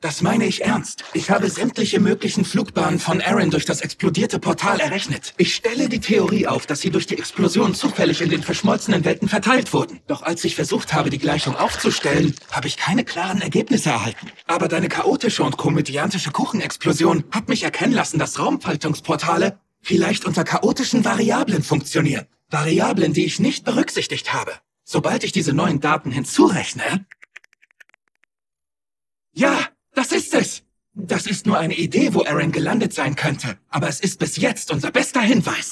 Das meine ich ernst. Ich habe sämtliche möglichen Flugbahnen von Aaron durch das explodierte Portal errechnet. Ich stelle die Theorie auf, dass sie durch die Explosion zufällig in den verschmolzenen Welten verteilt wurden. Doch als ich versucht habe, die Gleichung aufzustellen, habe ich keine klaren Ergebnisse erhalten. Aber deine chaotische und komödiantische Kuchenexplosion hat mich erkennen lassen, dass Raumfaltungsportale vielleicht unter chaotischen Variablen funktionieren. Variablen, die ich nicht berücksichtigt habe. Sobald ich diese neuen Daten hinzurechne... Ja, das ist es! Das ist nur eine Idee, wo Aaron gelandet sein könnte. Aber es ist bis jetzt unser bester Hinweis.